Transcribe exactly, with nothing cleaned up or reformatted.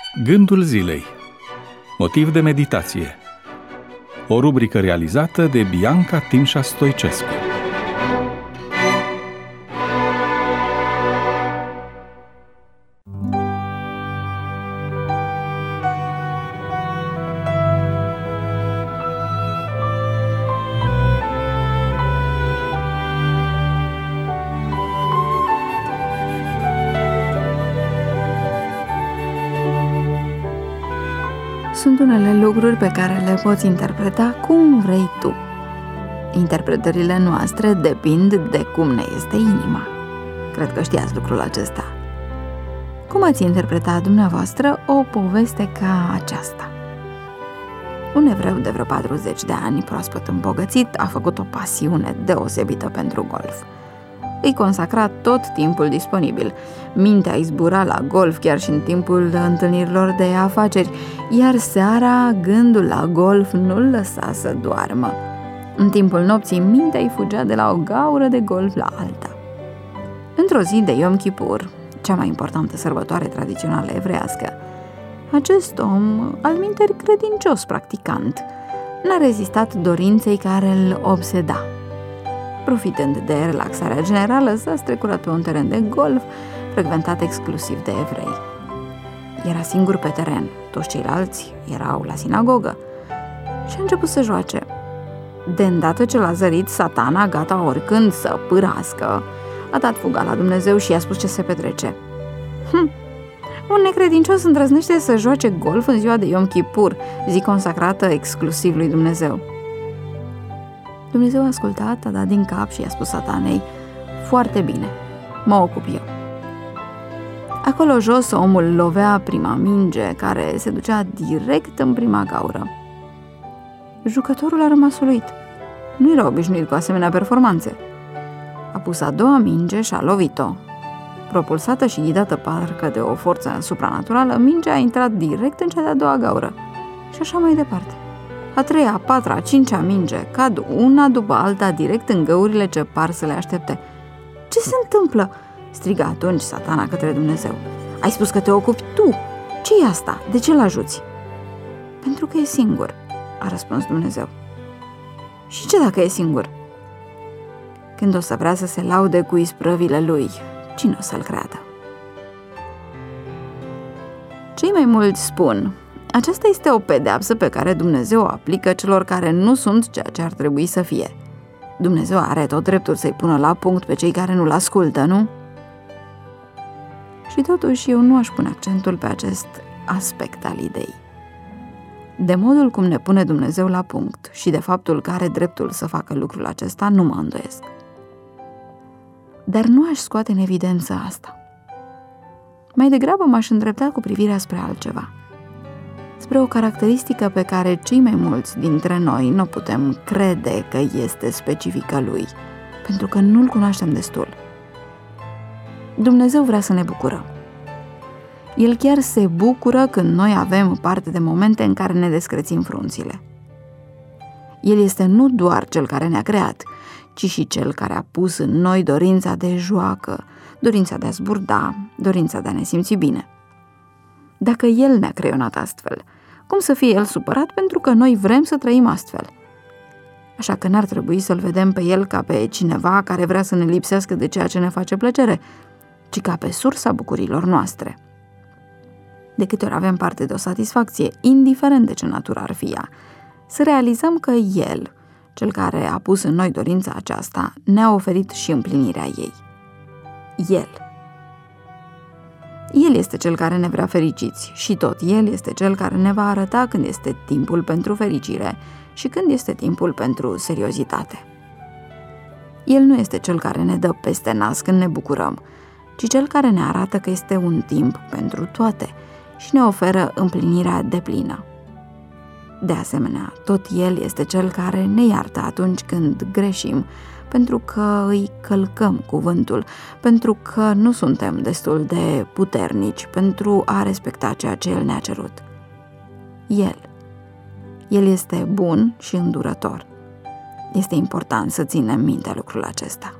Gândul zilei. Motiv de meditație. O rubrică realizată de Bianca Timșa Stoicescu. Sunt unele lucruri pe care le poți interpreta cum vrei tu. Interpretările noastre depind de cum ne este inima. Cred că știați lucrul acesta. Cum ați interpretat dumneavoastră o poveste ca aceasta? Un evreu de vreo patruzeci de ani, proaspăt îmbogățit, a făcut o pasiune deosebită pentru golf. Îi consacra tot timpul disponibil. Mintea îi zbura la golf chiar și în timpul întâlnirilor de afaceri, iar seara gândul la golf nu-l lăsa să doarmă. În timpul nopții, mintea îi fugea de la o gaură de golf la alta. Într-o zi de Yom Kippur, cea mai importantă sărbătoare tradițională evreiască, acest om, alminteri credincios practicant, n-a rezistat dorinței care îl obseda. Profitând de relaxarea generală, s-a strecurat pe un teren de golf frecventat exclusiv de evrei. Era singur pe teren, toți ceilalți erau la sinagogă și a început să joace. De îndată ce l-a zărit, Satana, gata oricând să pârască, a dat fuga la Dumnezeu și i-a spus ce se petrece. Hm, un necredincios îndrăznește să joace golf în ziua de Yom Kippur, zi consacrată exclusiv lui Dumnezeu. Dumnezeu a ascultat, a dat din cap și i-a spus Satanei: foarte bine, mă ocup eu. Acolo jos, omul lovea prima minge, care se ducea direct în prima gaură. Jucătorul a rămas uluit. Nu era obișnuit cu asemenea performanțe. A pus a doua minge și a lovit-o. Propulsată și ghidată parcă de o forță supranaturală, mingea a intrat direct în cea de-a doua gaură. Și așa mai departe. A treia, a patra, a cincea minge cad una după alta direct în găurile ce par să le aștepte. Ce se întâmplă? Striga atunci Satana către Dumnezeu. Ai spus că te ocupi tu. Ce-i asta? De ce l-ajuți? Pentru că e singur, a răspuns Dumnezeu. Și ce dacă e singur? Când o să vrea să se laude cu isprăvile lui, cine o să-l creadă? Cei mai mulți spun: aceasta este o pedeapsă pe care Dumnezeu o aplică celor care nu sunt ceea ce ar trebui să fie. Dumnezeu are tot dreptul să-i pună la punct pe cei care nu-l ascultă, nu? Și totuși eu nu aș pune accentul pe acest aspect al ideii. De modul cum ne pune Dumnezeu la punct și de faptul că are dreptul să facă lucrul acesta, nu mă îndoiesc. Dar nu aș scoate în evidență asta. Mai degrabă m-aș îndrepta cu privirea spre altceva. Spre o caracteristică pe care cei mai mulți dintre noi nu putem crede că este specifică lui, pentru că nu-l cunoaștem destul. Dumnezeu vrea să ne bucurăm. El chiar se bucură când noi avem parte de momente în care ne descrețim frunțile. El este nu doar cel care ne-a creat, ci și cel care a pus în noi dorința de joacă, dorința de a zburda, dorința de a ne simți bine. Dacă El ne-a creionat astfel, cum să fie El supărat pentru că noi vrem să trăim astfel? Așa că n-ar trebui să-L vedem pe El ca pe cineva care vrea să ne lipsească de ceea ce ne face plăcere, ci ca pe sursa bucurilor noastre. De câte ori avem parte de o satisfacție, indiferent de ce natură ar fi ea, să realizăm că El, cel care a pus în noi dorința aceasta, ne-a oferit și împlinirea ei. El. El este cel care ne vrea fericiți și tot El este cel care ne va arăta când este timpul pentru fericire și când este timpul pentru seriozitate. El nu este cel care ne dă peste nas când ne bucurăm, ci cel care ne arată că este un timp pentru toate și ne oferă împlinirea deplină. De asemenea, tot El este cel care ne iartă atunci când greșim, pentru că îi călcăm cuvântul, pentru că nu suntem destul de puternici pentru a respecta ceea ce El ne-a cerut. El. El este bun și îndurător. Este important să ținem minte lucrul acesta.